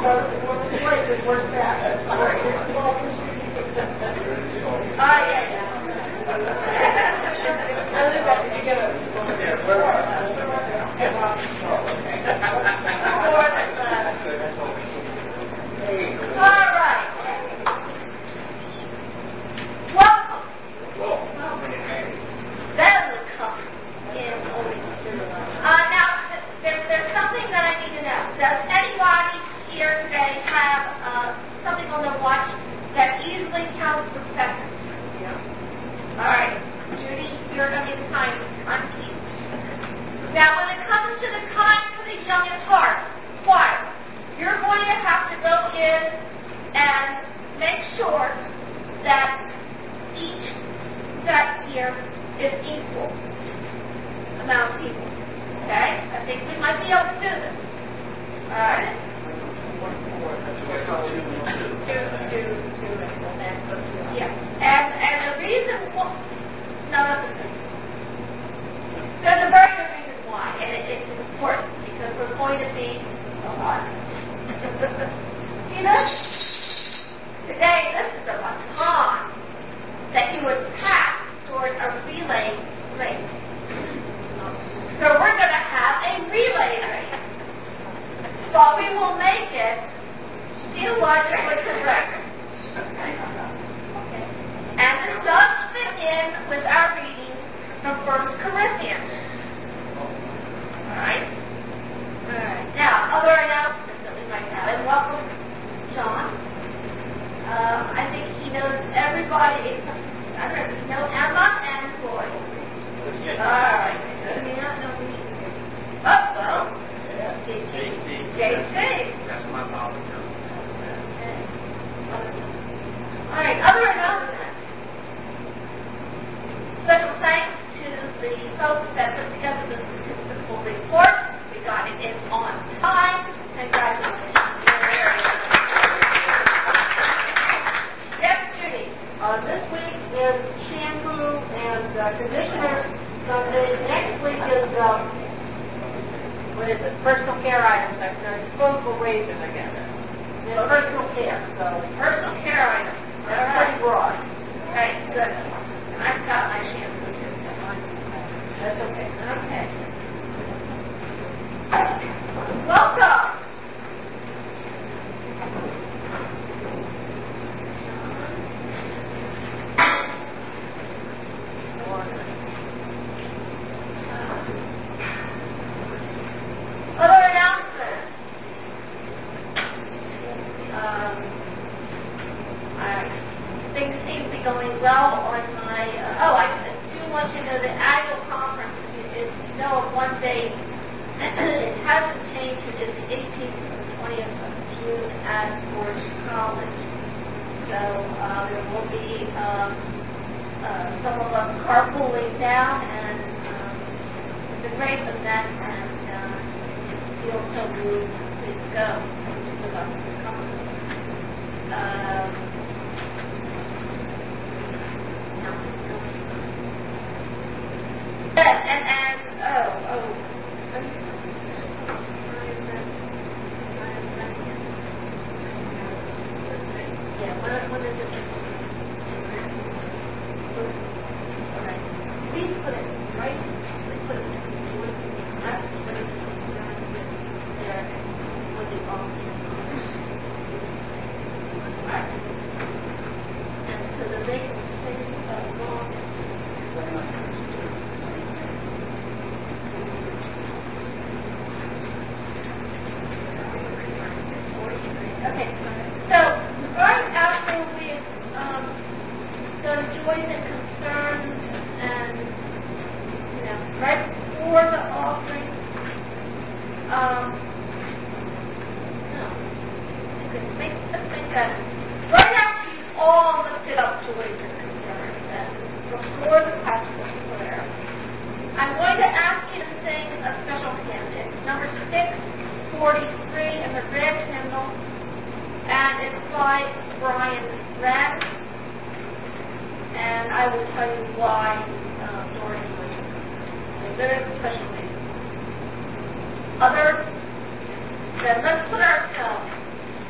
Let's put ourselves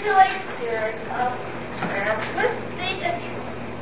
stimulate spirit of prayer with the instrument.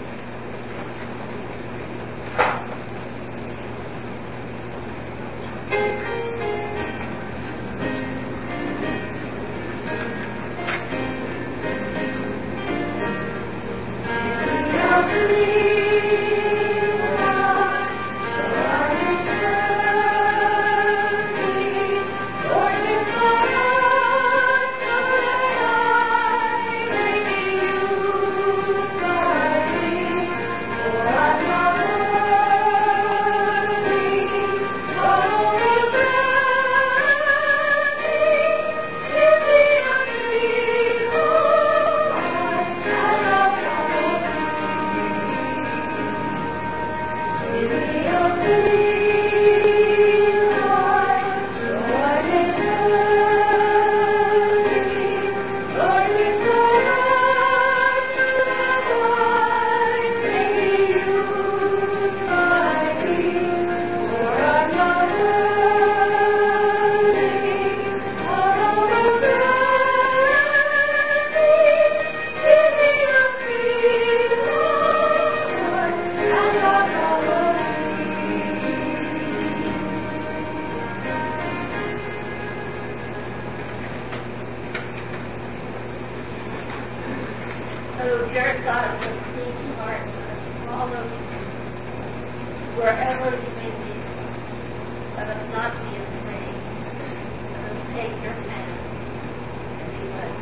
So, dear God, with clean heart, follow wherever you may be. Let us not be afraid. Let us take your hand and be led.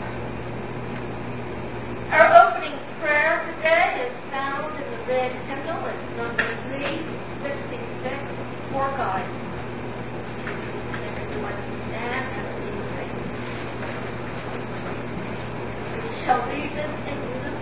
Our opening prayer today is found in the red hymnal. It's number 366, For God. Everyone stand and be ready. We shall read this in unison.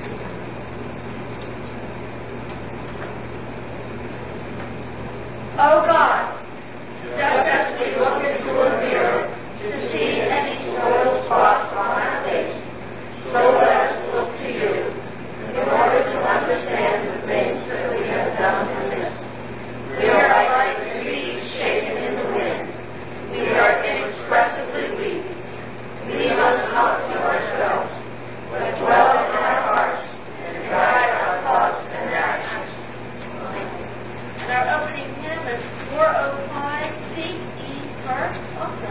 O God, just as we look into a mirror to see any soiled spots on our face, so let us look to you in order to understand the things that we have done amiss. We are like trees shaken in the wind. We are inexpressibly weak. Leave us not to ourselves, but dwell in our hearts and guide our thoughts and actions. And our opening hymn is 405, Seek Ye First, also.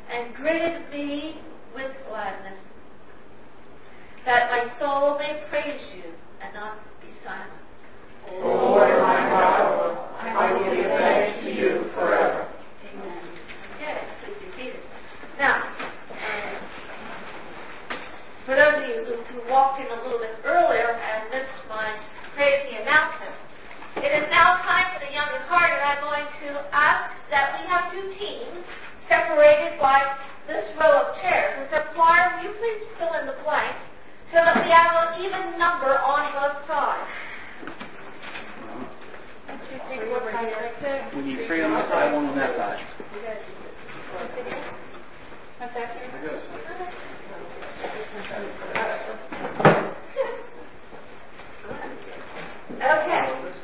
and greeted me with gladness, that my soul may praise you and not be silent. O Lord, my God, I will give thanks to you forever. Amen. Okay, please be seated. Now, for those of you who walked in a little bit earlier and missed my crazy announcement, it is now time for the young and heart, and I'm going to ask that we have two teams separated by this row of chairs. And so, choir, will you please fill in the blanks so that we have an even number on both sides? We need 3 on this side, 1 on that side. What's that? Okay.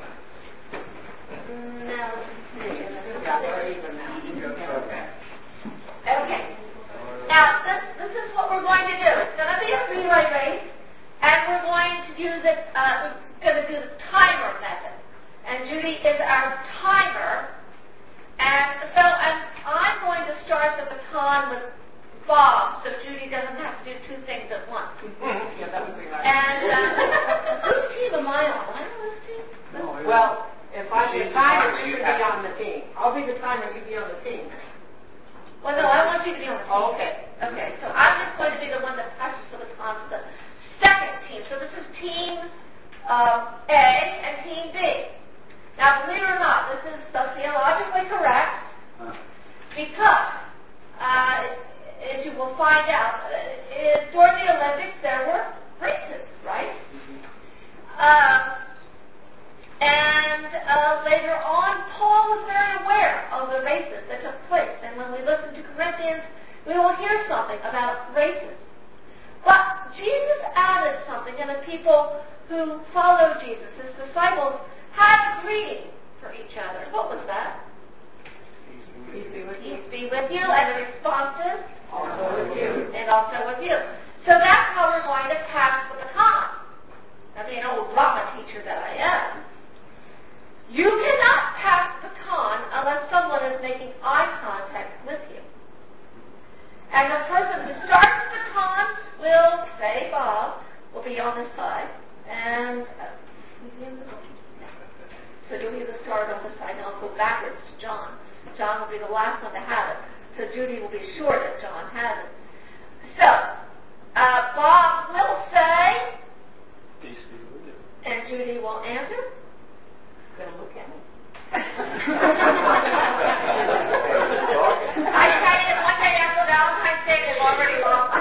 Okay. Now, this is what we're going to do. It's going to be a relay race, and we're going to use it. We're going to do the timer method, and Judy is our timer. And so I'm going to start the baton with Bob, so Judy doesn't have to do 2 things at once. Yeah, that would be nice. And whose team am I on? Am I on this team? Well, if I'm the timer, you can be on the team. I'll be the timer, you be on the team. Well, no, I want you to be on the team. Oh, okay. Okay, so I'm just going to be the one that passes the baton to the second team. So this is Team A and Team B. Now, believe it or not, this is sociologically correct because, as you will find out, during the Olympics there were races, right? And later on, Paul was very aware of the races that took place. And when we listen to Corinthians, we will hear something about races. But Jesus added something, and the people who followed Jesus, his disciples, had a greeting for each other. What was that? Peace be with you. Peace be with you, and the response is? Also with you. And also with you. So that's how we're going to pass the baton. I mean, an old drama teacher that I am. You cannot pass the baton unless someone is making eye contact with you. And the person who starts the baton will, say Bob, will be on this side. And so you'll either start on this side, and I'll go backwards to John. John will be the last one to have it. So Judy will be sure that John has it. So, Bob will say, Peace be with you. and Judy will answer. Gonna look at me. I tell you, one day after Valentine's Day, they've already lost.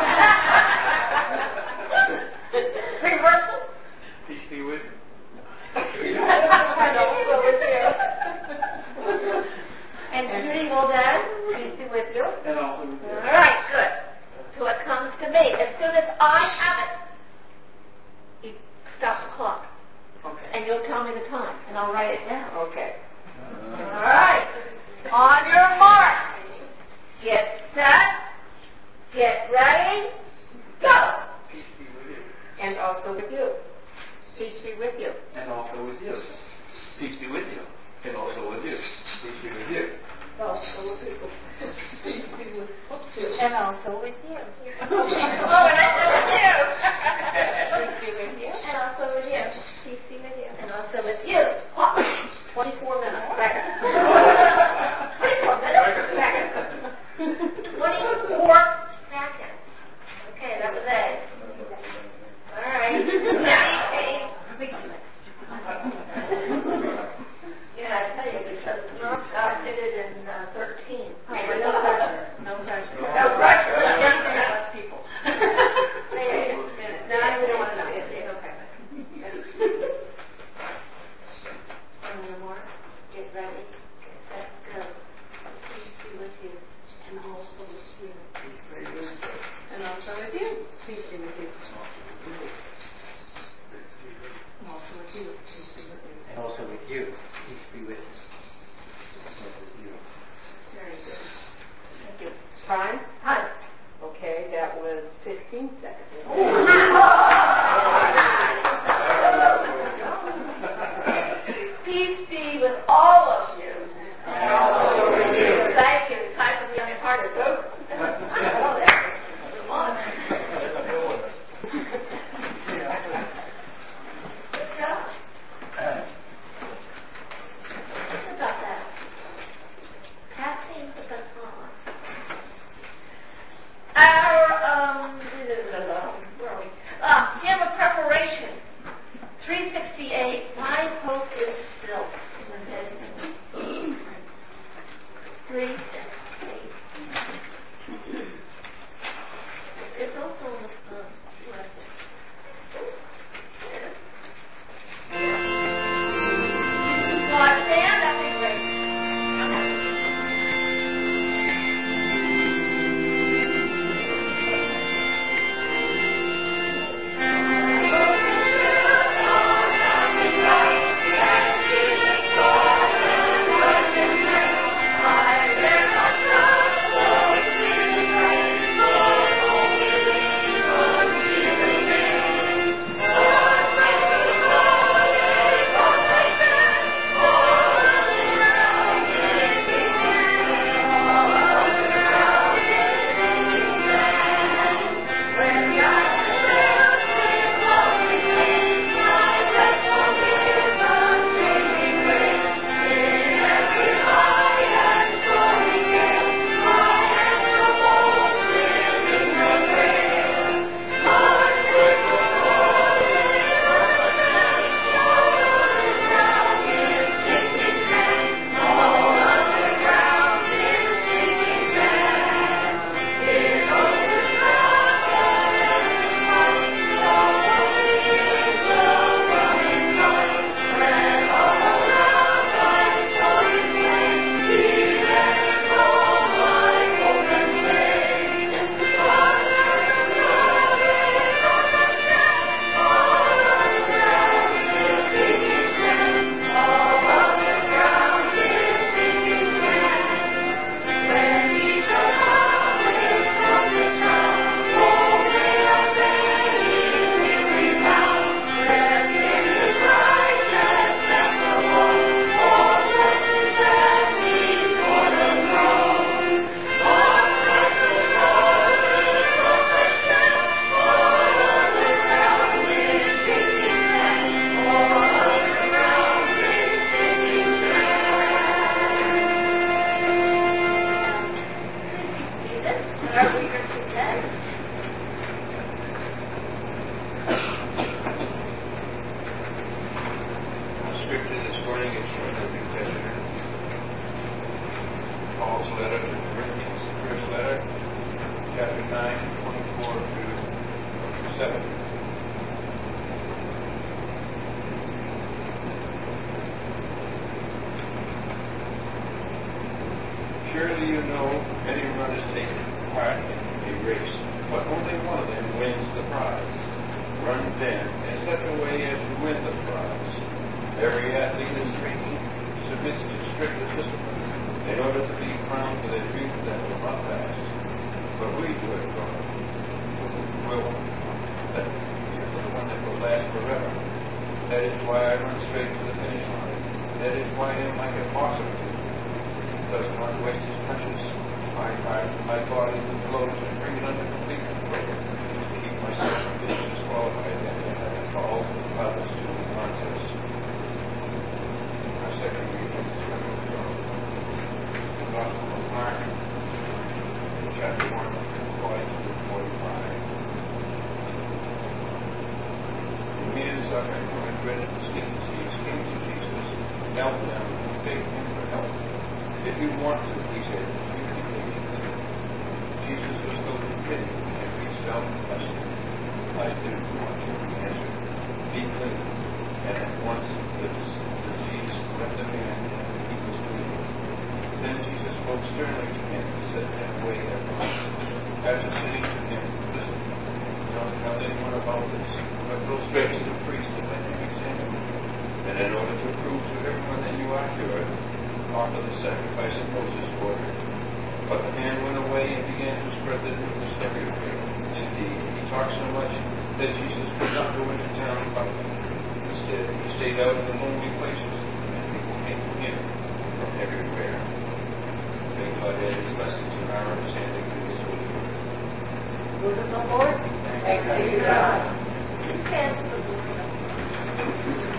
Reversal. Peace be with you. And also with you. And Judy will then, peace be with you. And also with you. All right, good. So it comes to me. As soon as I have it, you stop the clock. Okay. And you'll tell me the time, and I'll write it down. Okay. All right. On your mark. Get set. Get ready. Go. Peace be with you. And also with you. Peace be with you. And also with you. Peace be with you. And also with you. Peace be with you. Also with you. Peace be with you. And also with you. Oh, and also with you. Peace be with you. And also with you. Peace be with you. And also with you. 24 minutes. Seconds. 24 minutes. Seconds. 24 seconds. Okay, that was A. All right. Yeah, I tell you, because North Scott did it in 13. Oh, no pressure. No pressure. No pressure. Less people. No, I don't want to know. Okay. On your mark, get ready, get set, go. Peace be with you, and also with you. And also with you. Peace be with you. And also with you. Peace be with you. And also with you. Peace be with you. Also with you. Very good. Thank you. Time? Hi. Okay, that was 15 seconds. Peace be with all of you. And also with you. Thank you. Time for the young part is over. Oh, that's a lot. Good job. What about that? Passing the baton. Our, where are we? Hymn of preparation. 368, my hope is still in the head. 368. It's also in the lesson. Well, I stand, that'd be great. Surely you know many runners take part in a race, but only one of them wins the prize. Run then in such a way as to win the prize. Every athlete is training submits to strict discipline in order to be crowned with a youth that will not last. But we do it for the one that will last forever. That is why I run straight to the finish line. That is why I am like a boxer. Does not waste his punches. I hide my body with blows and bring it under complete control to keep myself from being disqualified and having called others to the contest. Our second reading is coming from the Gospel of Mark, chapter 1, 42 to 45. The men suffering from a dreaded disease came to Jesus, knelt down, and begged him for help. If you want to, he said, you can take it. Jesus was filled with pity and reached out and touched him. I do want you, he answered. Be clean. And at once the disease left the man and he was clean. Then Jesus spoke sternly to him and said him away at once. After saying to him, listen, don't tell anyone about this, but go straight to the priest and let him examine you. And in order to prove to everyone that you are cured, offer the sacrifice of Moses ordered. But the man went away and began to spread the news everywhere. Indeed, he talked so much that Jesus could not go into town about it. Instead, he stayed out in the lonely places, and people came to him from everywhere. Thanks God add His blessings to our understanding through His Holy Word. Word of the Lord. Thanks be to God. You can for the word of God.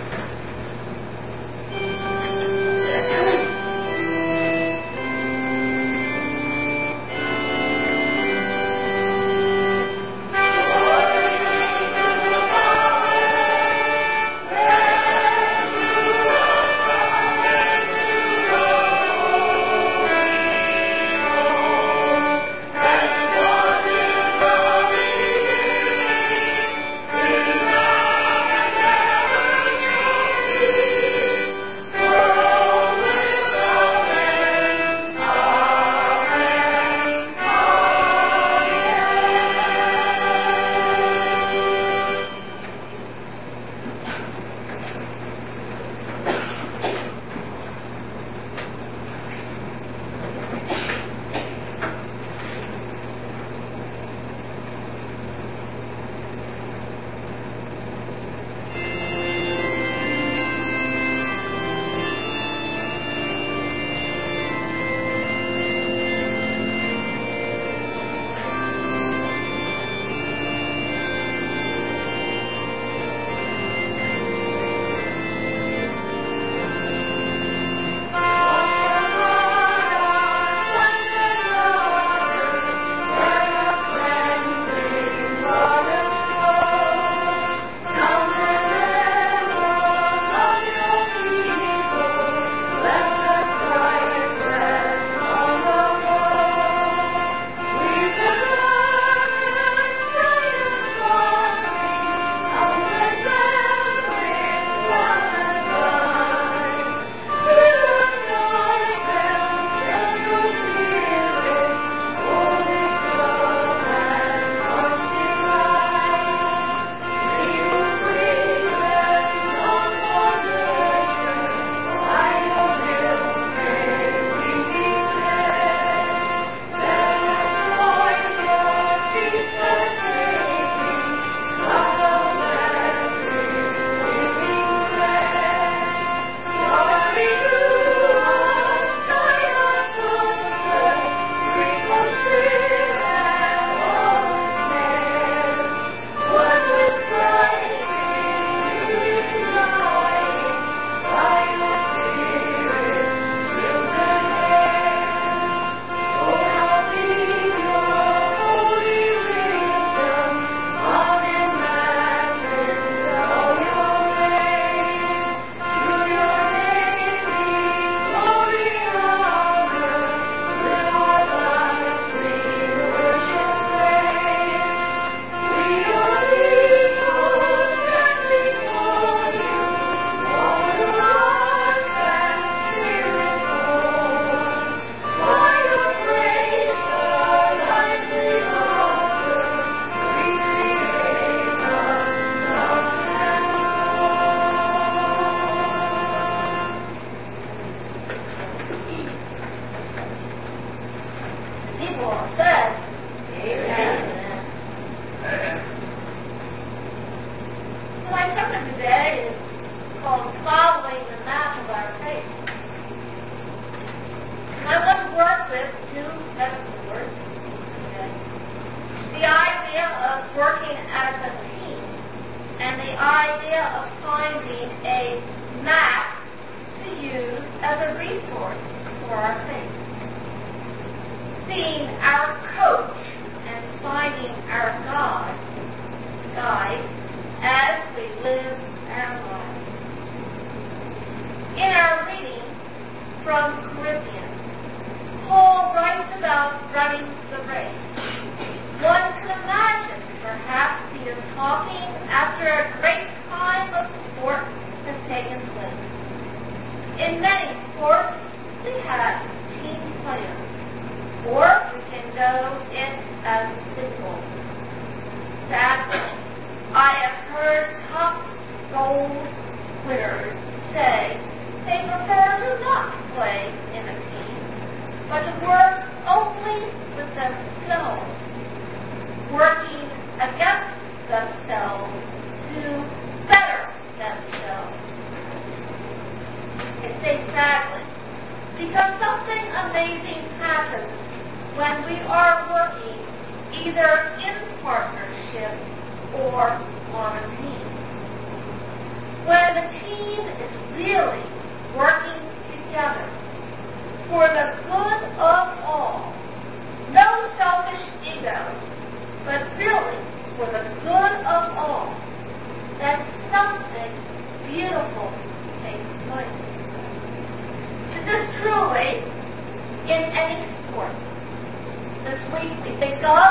Because something amazing happens when we are working either in partnership or on a team. When the team is really working together for the good of all, no selfish ego, but really for the good of all, then something beautiful takes place. This is truly in any sport. This week we think of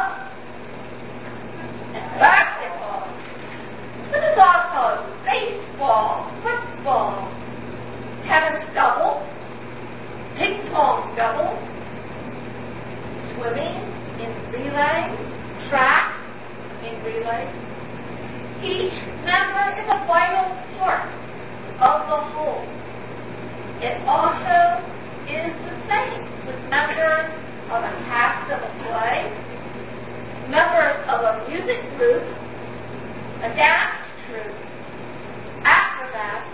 basketball. This is also baseball, football, tennis double, ping pong double, swimming in relay, track in relay. Each member is a vital part of the whole. It also is the same with members of a cast of a play, members of a music group, a dance troupe, acrobats,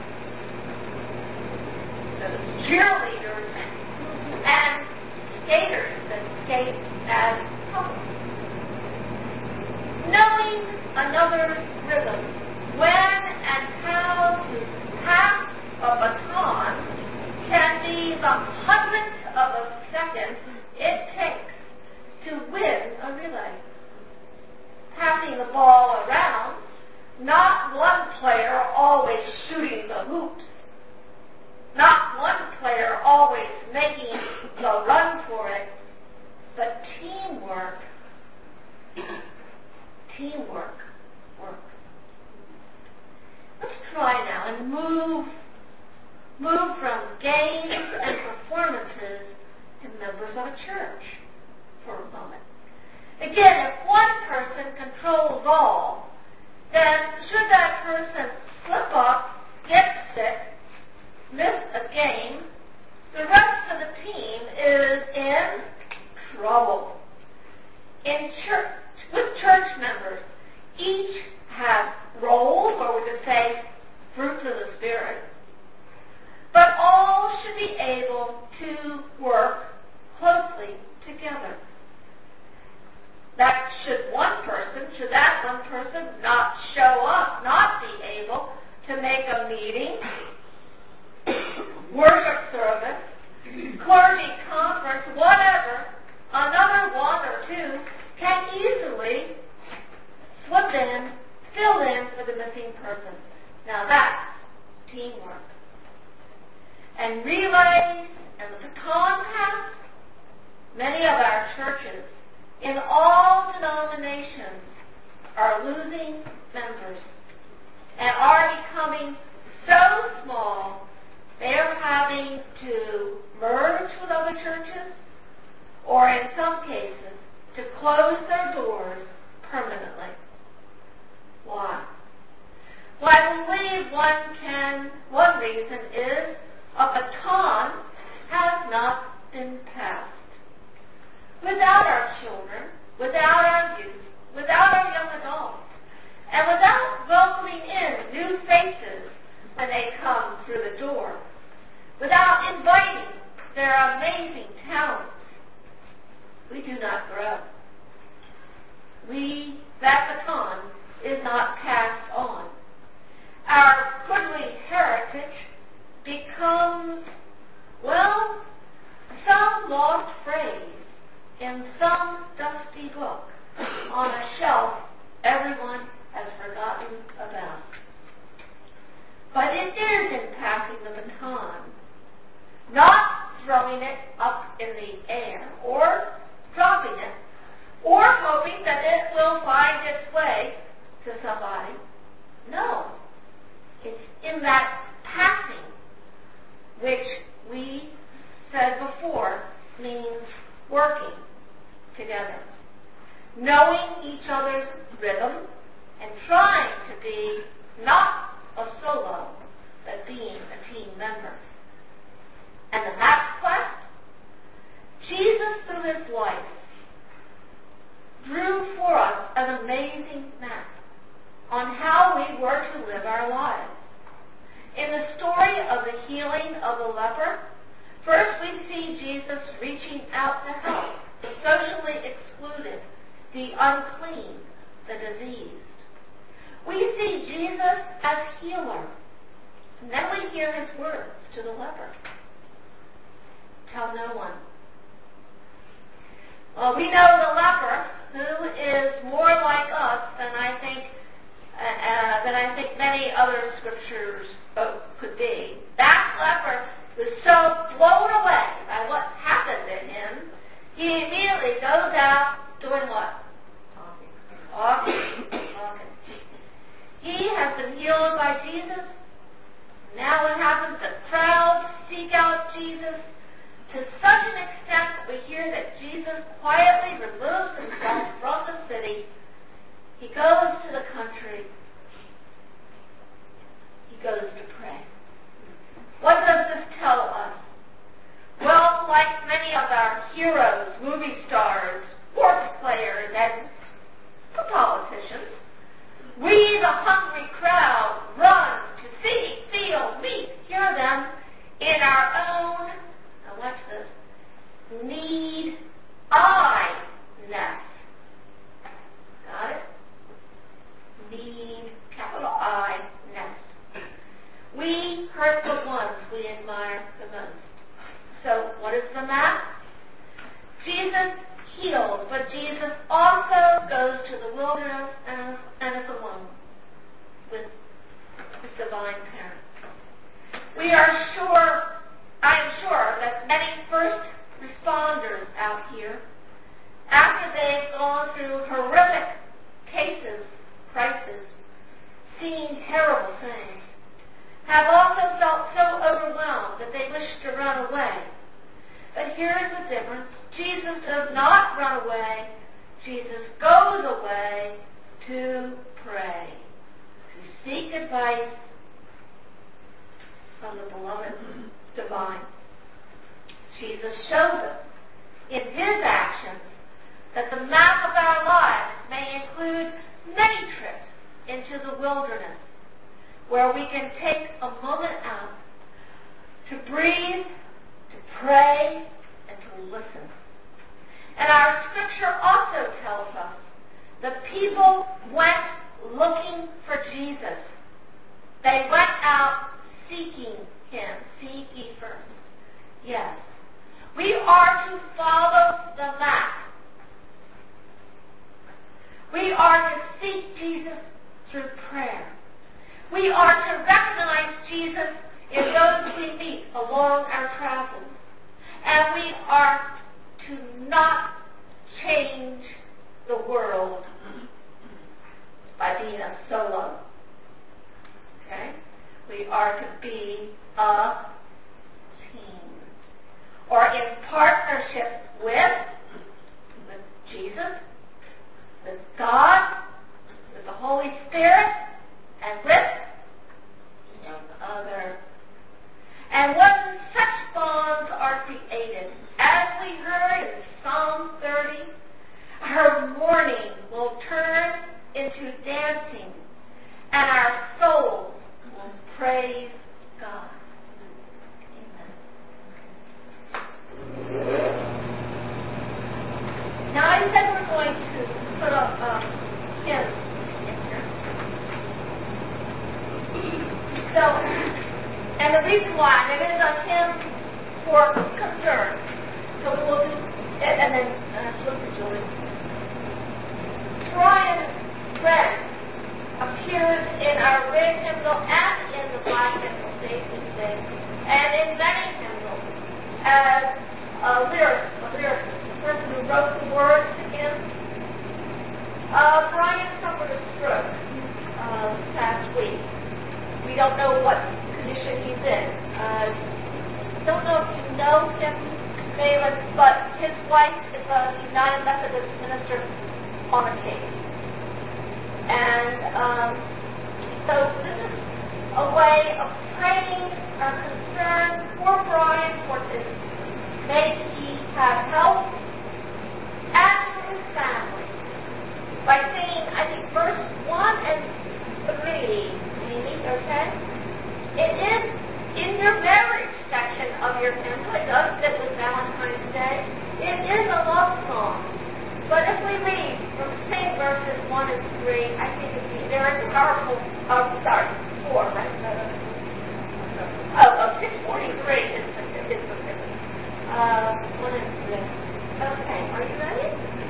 cheerleaders, and skaters that skate as couples. Knowing another's rhythm, when and how to pass a baton can be the hundredth of a second it takes to win a relay. Passing the ball around, not one player always shooting the hoops, not one player always making the run for it, but teamwork works. Let's try now and move from games and performances to members of a church for a moment. Again, if one person controls all, then should that person slip up, get sick, miss a game, the rest of the team is in trouble. In church, with church members, each have roles, or we could say fruits of the Spirit, but all should be able to work closely together. Should that one person not show up, not be able to make a meeting, worship service, clergy conference, whatever, another one or two can easily slip in, fill in for the missing person. Now that's teamwork. And relays and the baton pass, many of our churches in all denominations are losing members and are becoming so small they are having to merge with other churches or in some cases to close their doors permanently. Why? Well, I believe one reason is a baton has not been passed. Without our children, without our youth, without our young adults, and without welcoming in new faces when they come through the door, without inviting their amazing talents, we do not grow. That baton is not passed on. Our goodly heritage becomes, well, some lost phrase in some dusty book on a shelf everyone has forgotten about. But it is in passing the baton, not throwing it up in the air or dropping it or hoping that it will find its way to somebody. No. It's in that passing, which we said before means working together, knowing each other's rhythm, and trying to be not a solo, but being a team member. And the map quest, Jesus through his life drew for us an amazing map on how we were to live our lives. In the story of the healing of the leper, First, we see Jesus reaching out to help the socially excluded, the unclean, the diseased. We see Jesus as healer. And then we hear his words to the leper. Tell no one. Well, we know the leper, who is more like us than I think many other scriptures could be. That leper was so blown away by what happened to him, he immediately goes out doing what? Talking. He has been healed by Jesus. Now what happens? The crowds seek out Jesus to such an extent that we hear that Jesus quietly removes himself from the city. He goes to the country. He goes to pray. What does this tell us? Well, like many of our heroes, movie stars, sports players, and the politicians, we, the hungry crowd, run to see, feel, meet, hear them in our own, now watch this, need-I-ness. Got it? Need, capital I-ness. We hurt the ones we admire the most. So, what is the map? Jesus heals, but Jesus also goes to the wilderness and is alone with his divine parents. I am sure that many first responders out here, after they've gone through horrific crises, seen terrible things, have also felt so overwhelmed that they wish to run away. But here's the difference. Jesus does not run away. Jesus goes away to pray, to seek advice from the beloved divine. Jesus shows us in his actions that the map of our lives may include many trips into the wilderness, where we can take a moment out to breathe, to pray, and to listen. And our scripture also tells us the people went looking for Jesus. They went out seeking him. Seek ye first. Yes. We are to follow the map. We are to seek Jesus through prayer. We are to recognize Jesus in those we meet along our travels. And we are to not change the world by being a solo. Okay? We are to be a team. Or in partnership with Jesus, with God, with the Holy Spirit, and with each other. And when such bonds are created, as we heard in Psalm 30, our mourning will turn into dancing, and our souls will praise God. Amen. Now, I said we're going to put up hymns in here. So, and the reason why, and it is a hymn for concern. So we will do, and then look at Julie. Brian Wren appears in our red hymnal and in the black hymnal today, and in many hymnals as a lyricist, the person who wrote the words to him. Brian suffered a stroke this past week. We don't know what condition he's in. Don't know if you know him, Malin, but his wife is a United Methodist minister on the case. And so this is a way of praying our concern for Brian, for his may he have help, and for his family. By singing, I think, verse 1 and 3, Amy, okay? It is in your marriage section of your hymn. It does we leave from seeing verses 1 and 3, I think it's very powerful. 4, right? 643 is the 1 and 3. Okay, are you ready?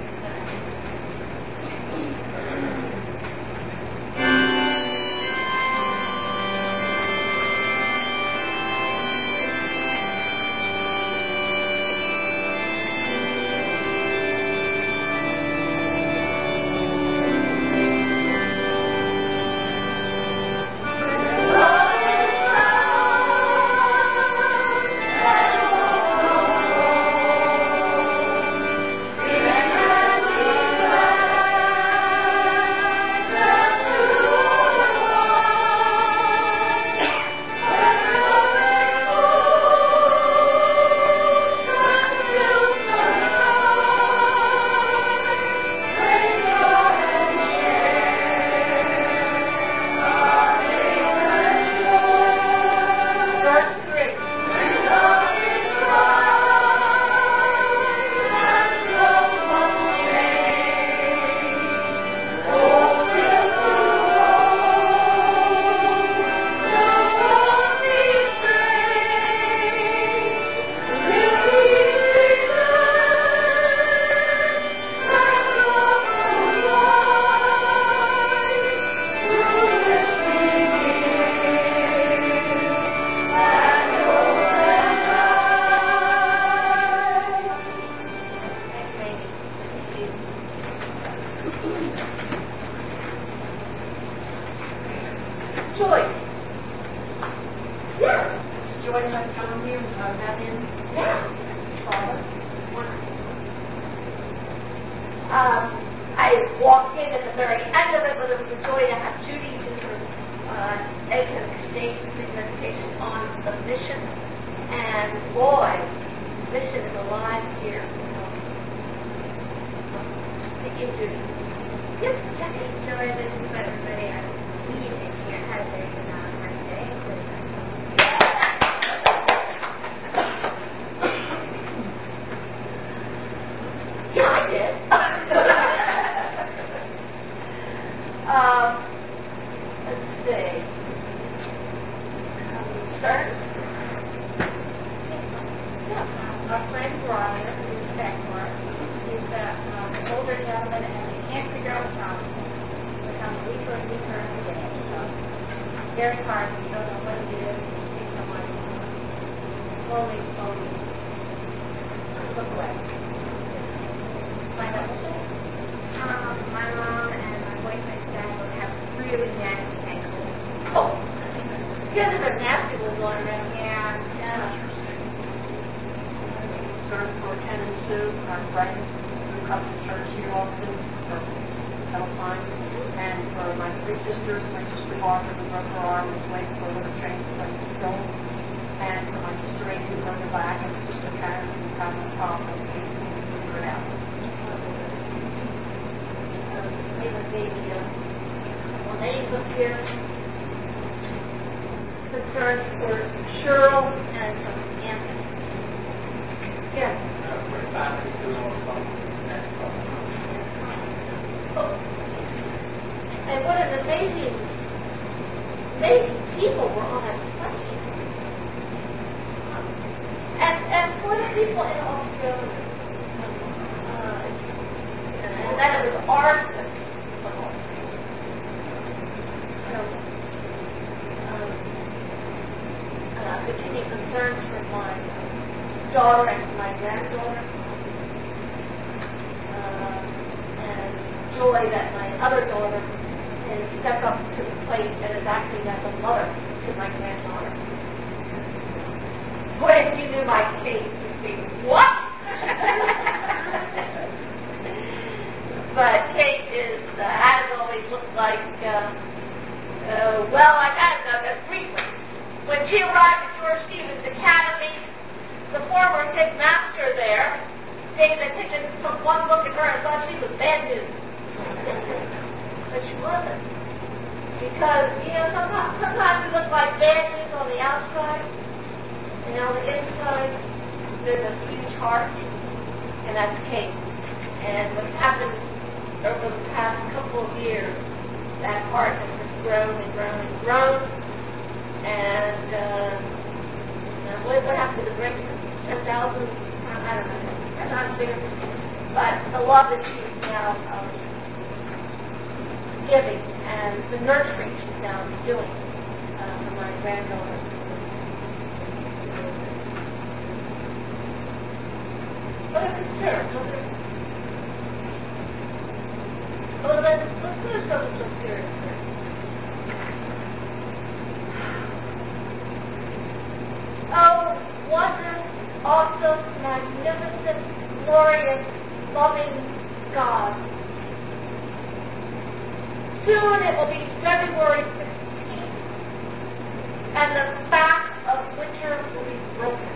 I walked in at the very end of it, but it was a joy to have Judy do her egg and exchange presentation on the mission. And boy, mission is alive here. Thank you, Judy. Yes, Jackie. Enjoy this with everybody. I'm leaving here. Had a very nice day. Yeah, I did. Let's see. Concerns? Yeah. Our friend Brian, who's back for us, is an older gentleman and he can't figure out something. Becomes weaker and weaker every day. So very hard. We don't know what to do. We think someone slowly look away. Find out what's it? My mom and my boyfriend's dad will have really nasty ankles. Oh, you guys have a nasty one going around. Yeah. Concern for Ken and Sue, our friends who come to church here often for health time. And for my three sisters, my sister Barbara who broke her arm and was waiting for a little train to play still. And for my sister Amy who broke her back, and sister Karen who found the problem and came to figure it out. We have a baby, Lane was here. Concerns for Cheryl and from Anthony. Yes. And what an amazing people were on that plane. And for the people in Australia, and that it was arson. Continuing concerns for my daughter and my granddaughter. And joy that my other daughter has stepped up to the plate and is acting as a mother to my granddaughter. Boy, if you knew my Kate, you'd be, what? But Kate has always looked like, well, I kind of know that briefly. When she arrived at George Stevens Academy, the former pig master there, David Higgins, took one look at her and thought she was bad news. But she wasn't. Because, sometimes we look like bad news on the outside, and on the inside, there's a huge heart, and that's Kate. And what's happened over the past couple of years, that heart has just grown and grown and grown. And what happened to the break? 10,000? I don't know. I'm not sure. But the love that she's now giving and the nurturing she's now doing for my granddaughter. What is this here? Let's do something so serious here. Oh, wondrous, awesome, magnificent, glorious, loving God. Soon it will be February 16th, and the back of winter will be broken.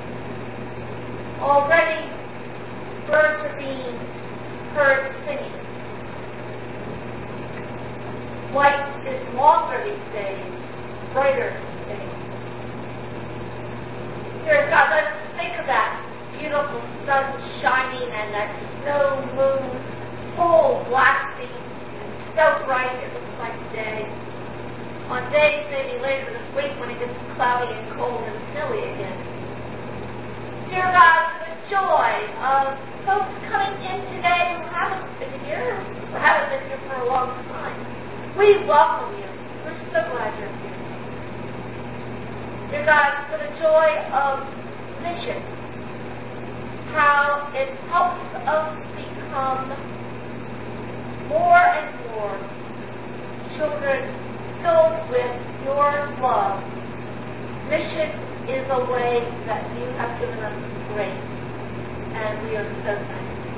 Already, birds are being heard singing. Light is longer these days, brighter days. Dear God, let's think of that beautiful sun shining and that snow moon full blasting, so bright it looks like day. On days maybe later this week when it gets cloudy and cold and snowy again. Dear God, the joy of folks coming in today who haven't been here or haven't been here for a long time. We welcome you. We're so glad you're here. Dear God, for the joy of mission, how it helps us become more and more children filled with your love. Mission is a way that you have given us grace, and we are so thankful.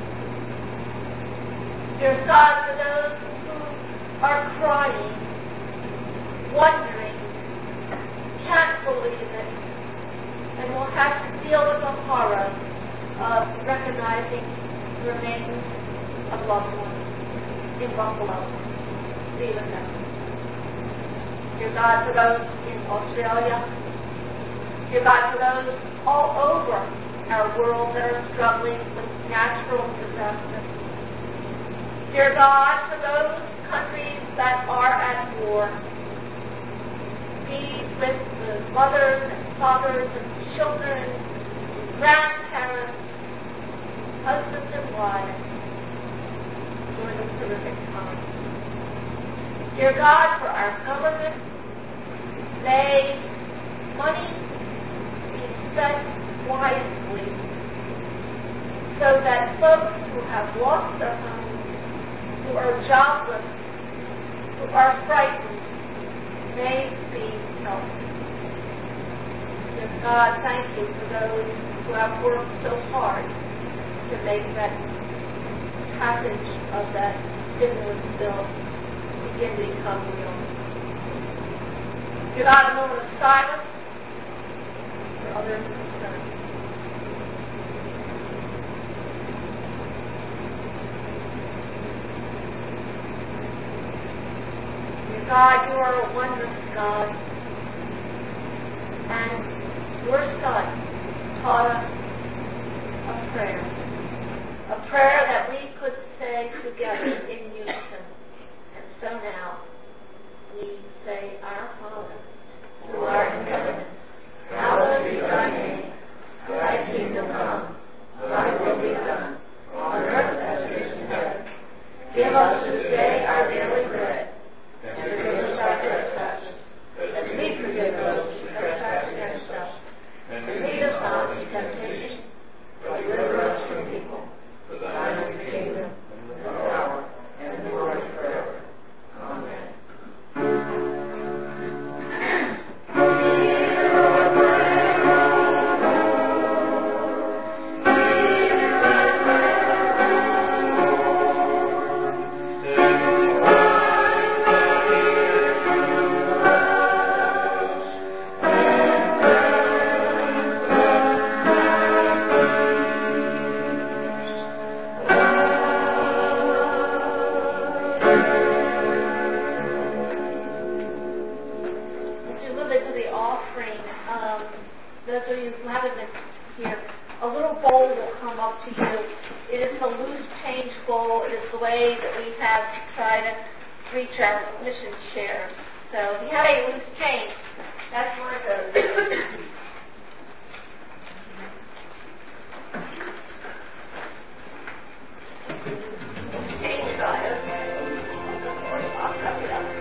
Dear God, for those who are crying, wondering, can't believe it, and will have to deal with the horror of recognizing the remains of loved ones in Buffalo. Be with them. Dear God, for those in Australia, dear God, for those all over our world that are struggling with natural disasters. Dear God, for those countries that are at war, be with the mothers and fathers and children, grandparents, husbands and wives during this terrific time. Dear God, for our government, may money be spent wisely so that folks who have lost their homes, who are jobless, who are frightened, may be helped. Dear God, thank you for those who have worked so hard to make that passage of that stimulus bill begin to become real. Dear God, a moment of silence for others concerned. Dear God, you are a wondrous God, and your Son taught us a prayer that we could say together in unison. And so now, we say, Our Father, who art in heaven, hallowed be thy name. Thy kingdom come, thy will be done, on earth as it is in heaven. Give us this day our daily bread, and forgive us our trespasses, as we forgive those who trespass against us. And lead us not into temptation, but deliver us from evil. For thine is the kingdom, and the power, and the glory forever. Amen. Thank you. way that we have to try to reach our mission share. So if you have a loose change, that's where it goes. Change guy, okay. Of course, I'll cut it up.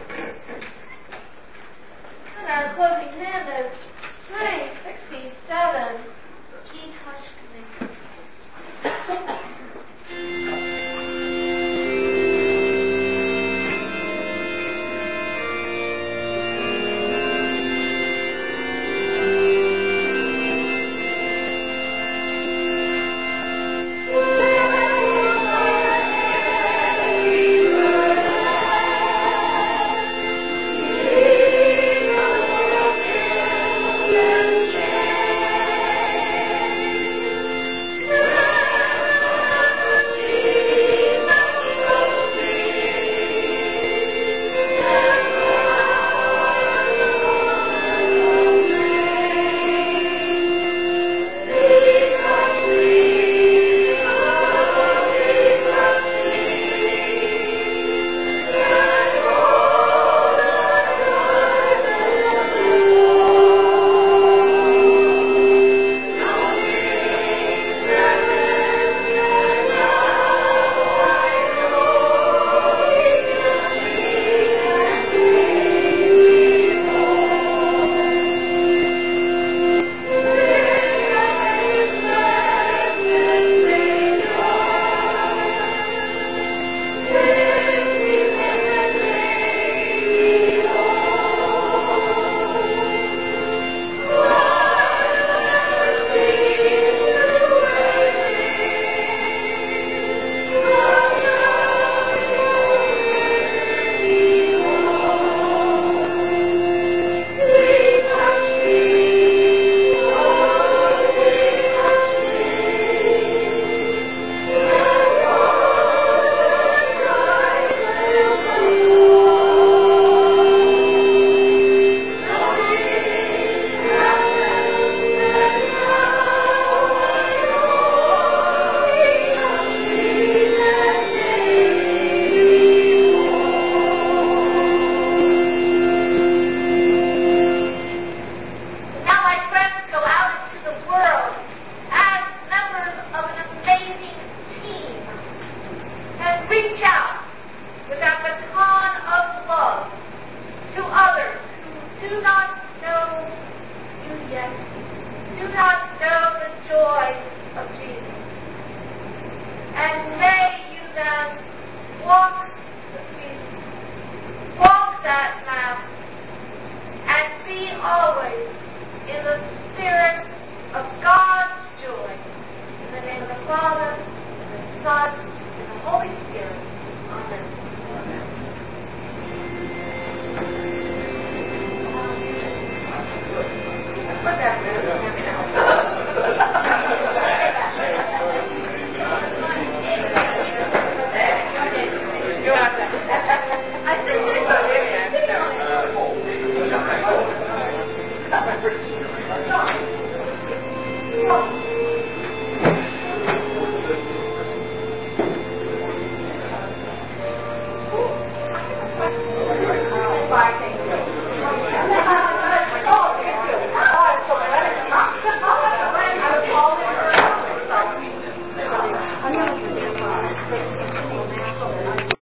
Closing hymn is 967. I